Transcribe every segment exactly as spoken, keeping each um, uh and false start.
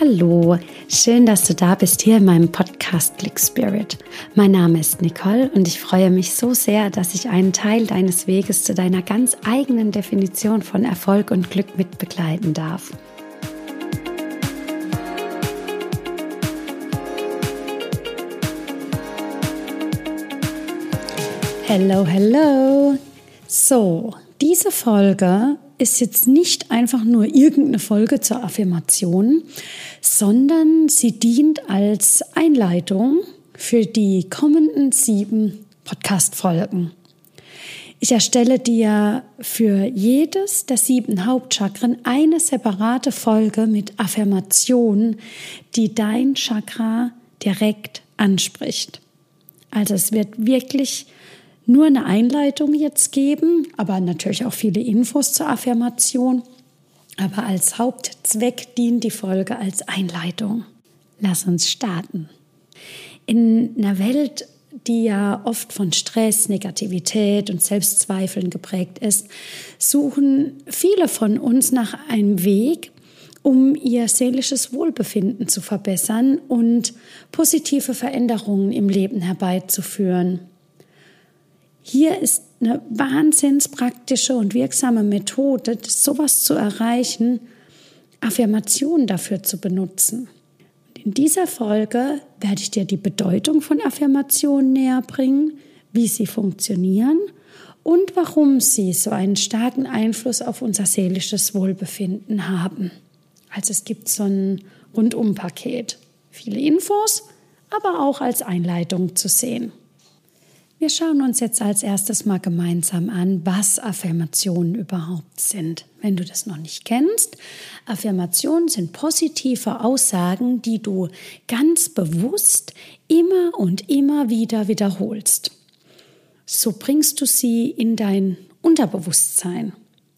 Hallo, schön, dass du da bist hier in meinem Podcast Click Spirit. Mein Name ist Nicole und ich freue mich so sehr, dass ich einen Teil deines Weges zu deiner ganz eigenen Definition von Erfolg und Glück mit begleiten darf. Hello, hello. So, diese Folge ist jetzt nicht einfach nur irgendeine Folge zur Affirmation, sondern sie dient als Einleitung für die kommenden sieben Podcast-Folgen. Ich erstelle dir für jedes der sieben Hauptchakren eine separate Folge mit Affirmationen, die dein Chakra direkt anspricht. Also es wird wirklich nur eine Einleitung jetzt geben, aber natürlich auch viele Infos zur Affirmation. Aber als Hauptzweck dient die Folge als Einleitung. Lass uns starten. In einer Welt, die ja oft von Stress, Negativität und Selbstzweifeln geprägt ist, suchen viele von uns nach einem Weg, um ihr seelisches Wohlbefinden zu verbessern und positive Veränderungen im Leben herbeizuführen. Hier ist eine wahnsinns praktische und wirksame Methode, sowas zu erreichen, Affirmationen dafür zu benutzen. Und in dieser Folge werde ich dir die Bedeutung von Affirmationen näher bringen, wie sie funktionieren und warum sie so einen starken Einfluss auf unser seelisches Wohlbefinden haben. Also es gibt so ein Rundumpaket. Viele Infos, aber auch als Einleitung zu sehen. Wir schauen uns jetzt als erstes mal gemeinsam an, was Affirmationen überhaupt sind. Wenn du das noch nicht kennst, Affirmationen sind positive Aussagen, die du ganz bewusst immer und immer wieder wiederholst. So bringst du sie in dein Unterbewusstsein,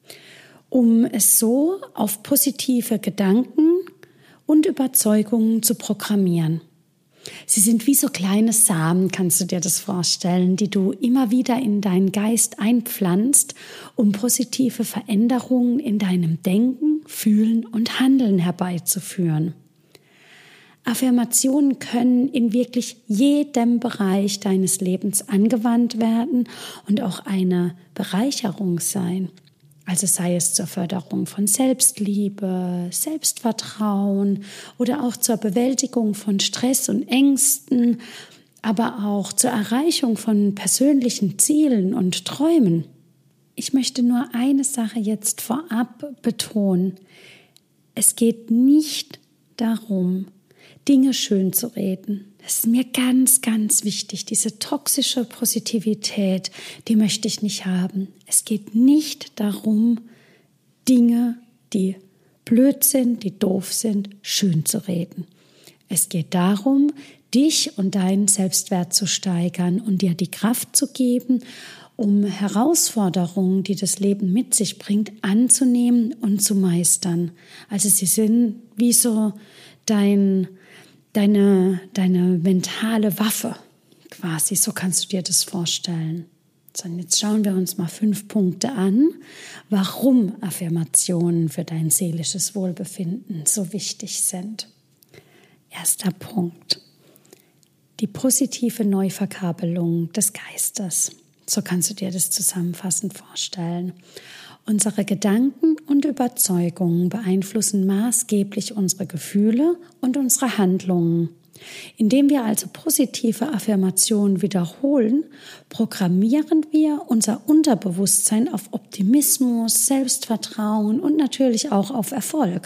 um es so auf positive Gedanken und Überzeugungen zu programmieren. Sie sind wie so kleine Samen, kannst du dir das vorstellen, die du immer wieder in deinen Geist einpflanzt, um positive Veränderungen in deinem Denken, Fühlen und Handeln herbeizuführen. Affirmationen können in wirklich jedem Bereich deines Lebens angewandt werden und auch eine Bereicherung sein. Also sei es zur Förderung von Selbstliebe, Selbstvertrauen oder auch zur Bewältigung von Stress und Ängsten, aber auch zur Erreichung von persönlichen Zielen und Träumen. Ich möchte nur eine Sache jetzt vorab betonen. Es geht nicht darum, Dinge schön zu reden. Das ist mir ganz, ganz wichtig. Diese toxische Positivität, die möchte ich nicht haben. Es geht nicht darum, Dinge, die blöd sind, die doof sind, schön zu reden. Es geht darum, dich und deinen Selbstwert zu steigern und dir die Kraft zu geben, um Herausforderungen, die das Leben mit sich bringt, anzunehmen und zu meistern. Also sie sind wie so dein Deine, deine mentale Waffe quasi, so kannst du dir das vorstellen. So, und jetzt schauen wir uns mal fünf Punkte an, warum Affirmationen für dein seelisches Wohlbefinden so wichtig sind. Erster Punkt, die positive Neuverkabelung des Geistes. So kannst du dir das zusammenfassend vorstellen. Unsere Gedanken und Überzeugungen beeinflussen maßgeblich unsere Gefühle und unsere Handlungen. Indem wir also positive Affirmationen wiederholen, programmieren wir unser Unterbewusstsein auf Optimismus, Selbstvertrauen und natürlich auch auf Erfolg.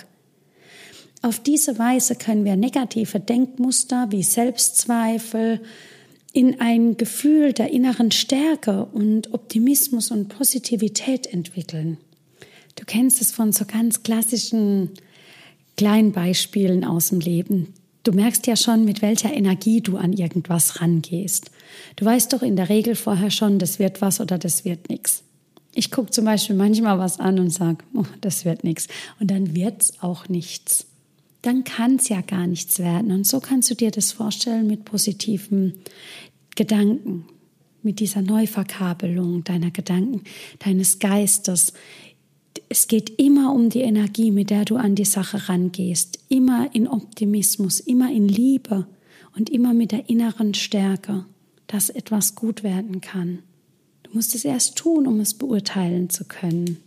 Auf diese Weise können wir negative Denkmuster wie Selbstzweifel in ein Gefühl der inneren Stärke und Optimismus und Positivität entwickeln. Du kennst es von so ganz klassischen kleinen Beispielen aus dem Leben. Du merkst ja schon, mit welcher Energie du an irgendwas rangehst. Du weißt doch in der Regel vorher schon, das wird was oder das wird nichts. Ich gucke zum Beispiel manchmal was an und sage, oh, das wird nichts. Und dann wird es auch nichts. Dann kann es ja gar nichts werden. Und so kannst du dir das vorstellen mit positiven Gedanken, mit dieser Neuverkabelung deiner Gedanken, deines Geistes. es geht immer um die Energie, mit der du an die Sache rangehst. Immer in Optimismus, immer in Liebe und immer mit der inneren Stärke, dass etwas gut werden kann. Du musst es erst tun, um es beurteilen zu können.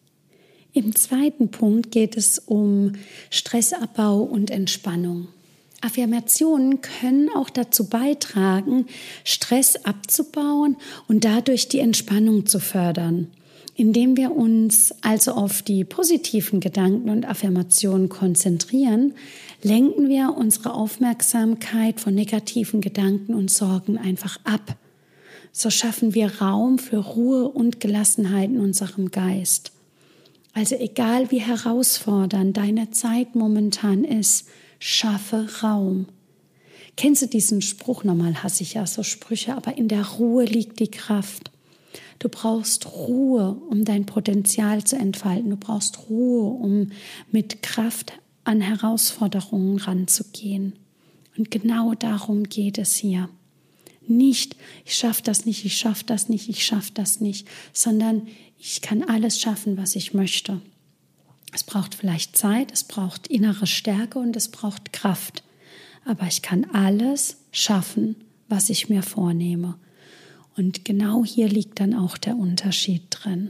Im zweiten Punkt geht es um Stressabbau und Entspannung. Affirmationen können auch dazu beitragen, Stress abzubauen und dadurch die Entspannung zu fördern. Indem wir uns also auf die positiven Gedanken und Affirmationen konzentrieren, lenken wir unsere Aufmerksamkeit von negativen Gedanken und Sorgen einfach ab. So schaffen wir Raum für Ruhe und Gelassenheit in unserem Geist. Also egal wie herausfordernd deine Zeit momentan ist, schaffe Raum. Kennst du diesen Spruch? Normal hasse ich ja so Sprüche, aber in der Ruhe liegt die Kraft. Du brauchst Ruhe, um dein Potenzial zu entfalten. Du brauchst Ruhe, um mit Kraft an Herausforderungen ranzugehen. Und genau darum geht es hier. Nicht, ich schaffe das nicht, ich schaffe das nicht, ich schaffe das nicht, sondern ich kann alles schaffen, was ich möchte. Es braucht vielleicht Zeit, es braucht innere Stärke und es braucht Kraft. Aber ich kann alles schaffen, was ich mir vornehme. Und genau hier liegt dann auch der Unterschied drin.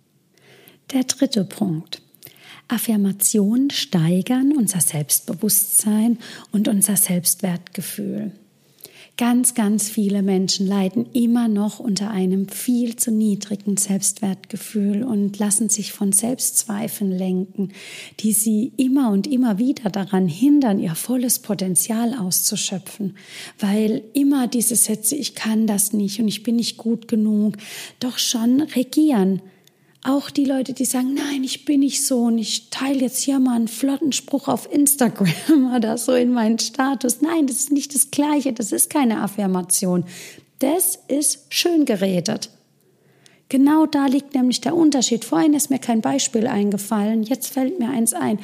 Der dritte Punkt. Affirmationen steigern unser Selbstbewusstsein und unser Selbstwertgefühl. Ganz, ganz viele Menschen leiden immer noch unter einem viel zu niedrigen Selbstwertgefühl und lassen sich von Selbstzweifeln lenken, die sie immer und immer wieder daran hindern, ihr volles Potenzial auszuschöpfen, weil immer diese Sätze, ich kann das nicht und ich bin nicht gut genug, doch schon regieren. Auch die Leute, die sagen, nein, ich bin nicht so und ich teile jetzt hier mal einen flotten Spruch auf Instagram oder so in meinen Status. Nein, das ist nicht das Gleiche, das ist keine Affirmation. Das ist schön geredet. Genau da liegt nämlich der Unterschied. Vorhin ist mir kein Beispiel eingefallen, jetzt fällt mir eins ein.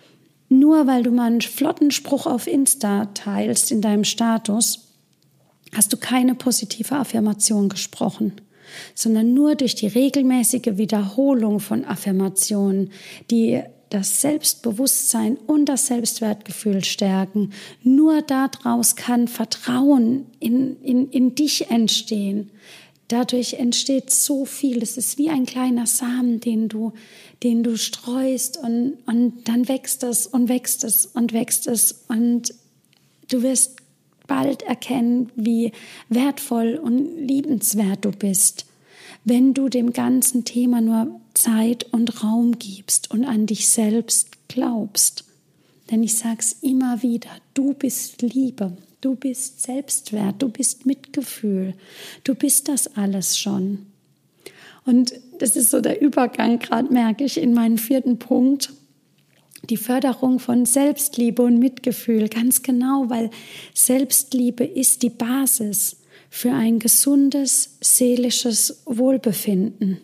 Nur weil du mal einen flotten Spruch auf Insta teilst in deinem Status, hast du keine positive Affirmation gesprochen, sondern nur durch die regelmäßige Wiederholung von Affirmationen, die das Selbstbewusstsein und das Selbstwertgefühl stärken. Nur daraus kann Vertrauen in, in, in dich entstehen. Dadurch entsteht so viel. Es ist wie ein kleiner Samen, den du, den du streust und, und dann wächst es und wächst es und wächst es und du wirst bald erkennen, wie wertvoll und liebenswert du bist, wenn du dem ganzen Thema nur Zeit und Raum gibst und an dich selbst glaubst. Denn ich sage es immer wieder, du bist Liebe, du bist Selbstwert, du bist Mitgefühl, du bist das alles schon. Und das ist so der Übergang, gerade merke ich in meinem vierten Punkt, die Förderung von Selbstliebe und Mitgefühl, ganz genau, weil Selbstliebe ist die Basis für ein gesundes, seelisches Wohlbefinden.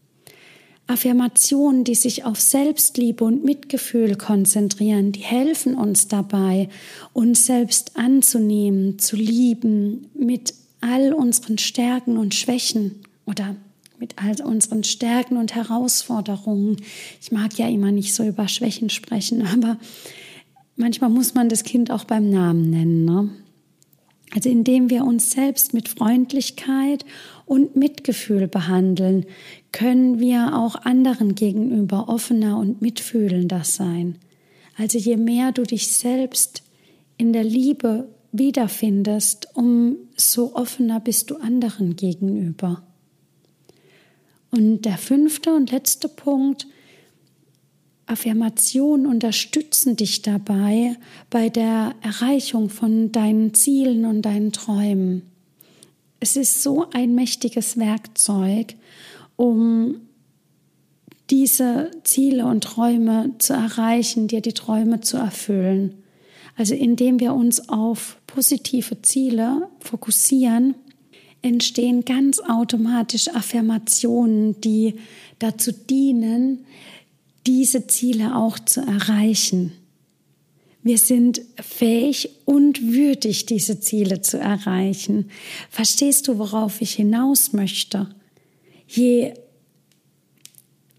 Affirmationen, die sich auf Selbstliebe und Mitgefühl konzentrieren, die helfen uns dabei, uns selbst anzunehmen, zu lieben, mit all unseren Stärken und Schwächen oder mit all unseren Stärken und Herausforderungen. Ich mag ja immer nicht so über Schwächen sprechen, aber manchmal muss man das Kind auch beim Namen nennen, ne? Also indem wir uns selbst mit Freundlichkeit und Mitgefühl behandeln, können wir auch anderen gegenüber offener und mitfühlender sein. Also je mehr du dich selbst in der Liebe wiederfindest, umso offener bist du anderen gegenüber. Und der fünfte und letzte Punkt, Affirmationen unterstützen dich dabei bei der Erreichung von deinen Zielen und deinen Träumen. Es ist so ein mächtiges Werkzeug, um diese Ziele und Träume zu erreichen, dir die Träume zu erfüllen. Also indem wir uns auf positive Ziele fokussieren, entstehen ganz automatisch Affirmationen, die dazu dienen, diese Ziele auch zu erreichen. Wir sind fähig und würdig, diese Ziele zu erreichen. Verstehst du, worauf ich hinaus möchte? Je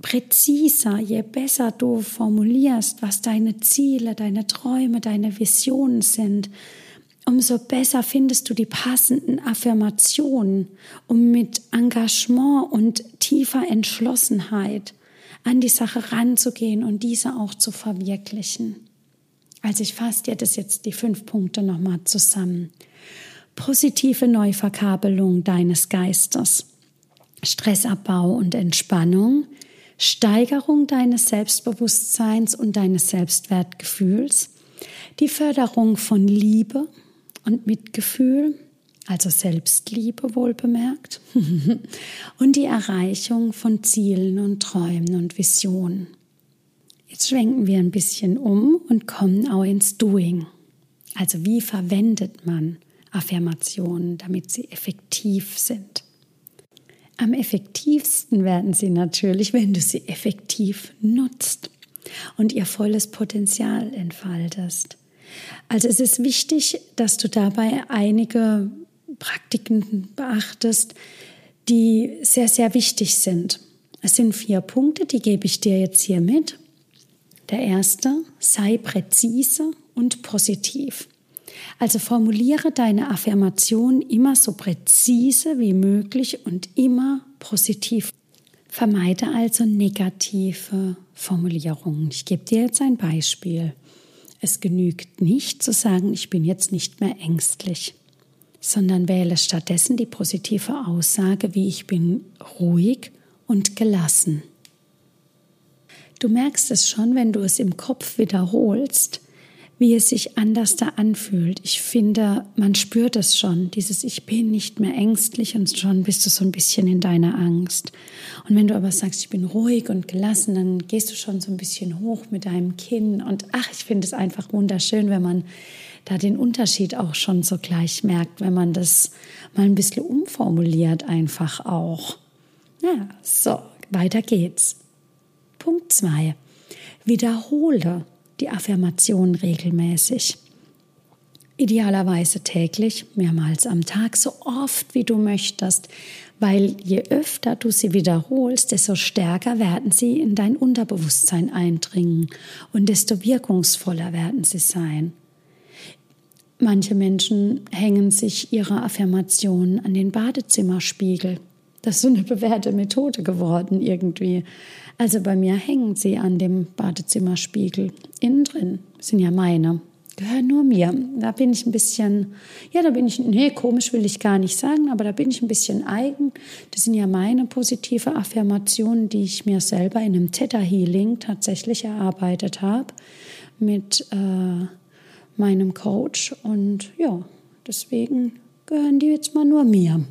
präziser, je besser du formulierst, was deine Ziele, deine Träume, deine Visionen sind, umso besser findest du die passenden Affirmationen, um mit Engagement und tiefer Entschlossenheit an die Sache ranzugehen und diese auch zu verwirklichen. Also ich fasse dir das jetzt die fünf Punkte nochmal zusammen. Positive Neuverkabelung deines Geistes, Stressabbau und Entspannung, Steigerung deines Selbstbewusstseins und deines Selbstwertgefühls, die Förderung von Liebe und Mitgefühl, also Selbstliebe wohlbemerkt, und die Erreichung von Zielen und Träumen und Visionen. Jetzt schwenken wir ein bisschen um und kommen auch ins Doing. Also wie verwendet man Affirmationen, damit sie effektiv sind? Am effektivsten werden sie natürlich, wenn du sie effektiv nutzt und ihr volles Potenzial entfaltest. Also es ist wichtig, dass du dabei einige Praktiken beachtest, die sehr, sehr wichtig sind. Es sind vier Punkte, die gebe ich dir jetzt hier mit. Der erste, sei präzise und positiv. Also formuliere deine Affirmation immer so präzise wie möglich und immer positiv. Vermeide also negative Formulierungen. Ich gebe dir jetzt ein Beispiel. Es genügt nicht zu sagen, ich bin jetzt nicht mehr ängstlich, sondern wähle stattdessen die positive Aussage, wie ich bin ruhig und gelassen. Du merkst es schon, wenn du es im Kopf wiederholst, wie es sich anders da anfühlt. Ich finde, man spürt es schon, dieses Ich bin nicht mehr ängstlich und schon bist du so ein bisschen in deiner Angst. Und wenn du aber sagst, ich bin ruhig und gelassen, dann gehst du schon so ein bisschen hoch mit deinem Kinn. Und ach, ich finde es einfach wunderschön, wenn man da den Unterschied auch schon so gleich merkt, wenn man das mal ein bisschen umformuliert einfach auch. Ja, so, weiter geht's. Punkt zwei. Wiederhole die Affirmation regelmäßig. Idealerweise täglich, mehrmals am Tag, so oft wie du möchtest, weil je öfter du sie wiederholst, desto stärker werden sie in dein Unterbewusstsein eindringen und desto wirkungsvoller werden sie sein. Manche Menschen hängen sich ihre Affirmationen an den Badezimmerspiegel. Das ist so eine bewährte Methode geworden irgendwie. Also bei mir hängen sie an dem Badezimmerspiegel innen drin. Das sind ja meine, gehören nur mir. Da bin ich ein bisschen, ja, da bin ich, nee, komisch will ich gar nicht sagen, aber da bin ich ein bisschen eigen. Das sind ja meine positive Affirmationen, die ich mir selber in einem Theta Healing tatsächlich erarbeitet habe mit äh, meinem Coach. Und ja, deswegen gehören die jetzt mal nur mir.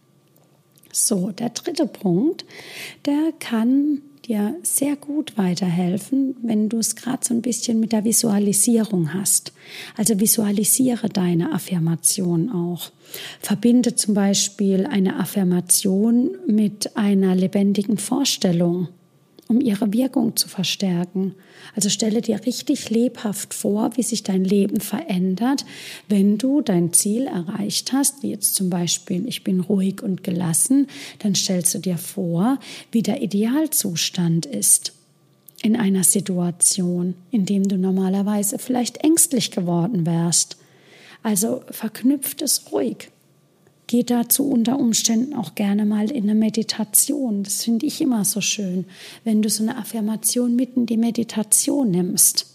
So, der dritte Punkt, der kann dir sehr gut weiterhelfen, wenn du es gerade so ein bisschen mit der Visualisierung hast. Also visualisiere deine Affirmation auch. Verbinde zum Beispiel eine Affirmation mit einer lebendigen Vorstellung, um ihre Wirkung zu verstärken. Also stelle dir richtig lebhaft vor, wie sich dein Leben verändert, wenn du dein Ziel erreicht hast, wie jetzt zum Beispiel, ich bin ruhig und gelassen, dann stellst du dir vor, wie der Idealzustand ist in einer Situation, in dem du normalerweise vielleicht ängstlich geworden wärst. Also verknüpft es ruhig. Geh dazu unter Umständen auch gerne mal in eine Meditation. Das finde ich immer so schön, wenn du so eine Affirmation mitten in die Meditation nimmst.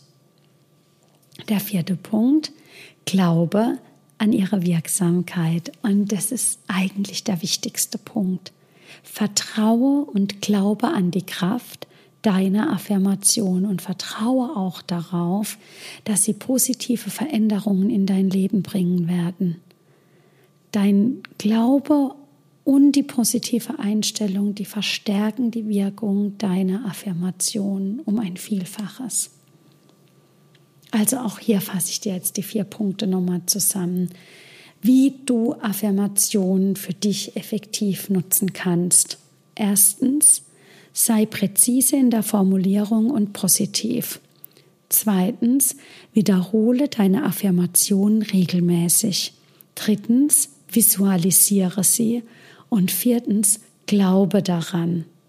Der vierte Punkt, glaube an ihre Wirksamkeit. Und das ist eigentlich der wichtigste Punkt. Vertraue und glaube an die Kraft deiner Affirmation und vertraue auch darauf, dass sie positive Veränderungen in dein Leben bringen werden. Dein Glaube und die positive Einstellung, die verstärken die Wirkung deiner Affirmation um ein Vielfaches. Also auch hier fasse ich dir jetzt die vier Punkte nochmal zusammen, wie du Affirmationen für dich effektiv nutzen kannst. Erstens, sei präzise in der Formulierung und positiv. Zweitens, wiederhole deine Affirmationen regelmäßig. Drittens, visualisiere sie. Und viertens, glaube daran,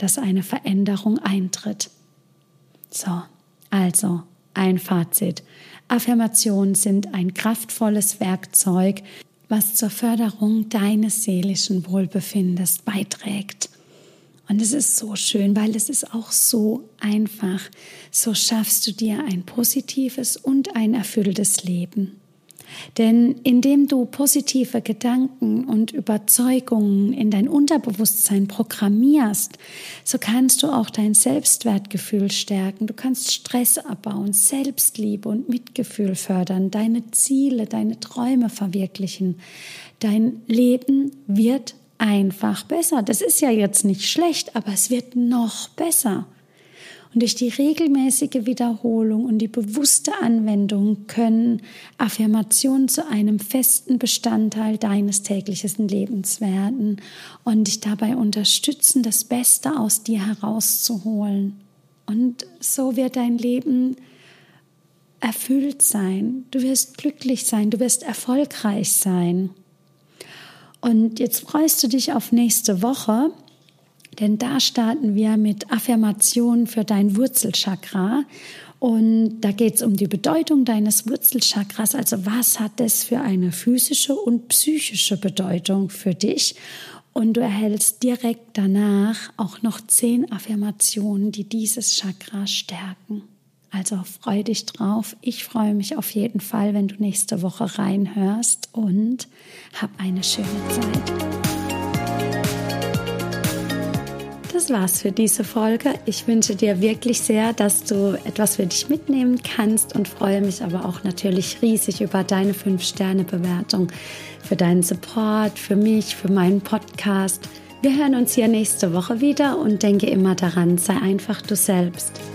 dass eine Veränderung eintritt. So, also ein Fazit. Affirmationen sind ein kraftvolles Werkzeug, was zur Förderung deines seelischen Wohlbefindens beiträgt. Und es ist so schön, weil es ist auch so einfach. So schaffst du dir ein positives und ein erfülltes Leben. Denn indem du positive Gedanken und Überzeugungen in dein Unterbewusstsein programmierst, so kannst du auch dein Selbstwertgefühl stärken. Du kannst Stress abbauen, Selbstliebe und Mitgefühl fördern, deine Ziele, deine Träume verwirklichen. Dein Leben wird einfach besser. Das ist ja jetzt nicht schlecht, aber es wird noch besser. Und durch die regelmäßige Wiederholung und die bewusste Anwendung können Affirmationen zu einem festen Bestandteil deines täglichen Lebens werden und dich dabei unterstützen, das Beste aus dir herauszuholen. Und so wird dein Leben erfüllt sein. Du wirst glücklich sein, du wirst erfolgreich sein. Und jetzt freust du dich auf nächste Woche. Denn da starten wir mit Affirmationen für dein Wurzelchakra. Und da geht es um die Bedeutung deines Wurzelchakras. Also was hat das für eine physische und psychische Bedeutung für dich? Und du erhältst direkt danach auch noch zehn Affirmationen, die dieses Chakra stärken. Also freu dich drauf. Ich freue mich auf jeden Fall, wenn du nächste Woche reinhörst und hab eine schöne Zeit. Das war's für diese Folge. Ich wünsche dir wirklich sehr, dass du etwas für dich mitnehmen kannst und freue mich aber auch natürlich riesig über deine fünf Sterne Bewertung, für deinen Support, für mich, für meinen Podcast. Wir hören uns hier nächste Woche wieder und denke immer daran, sei einfach du selbst.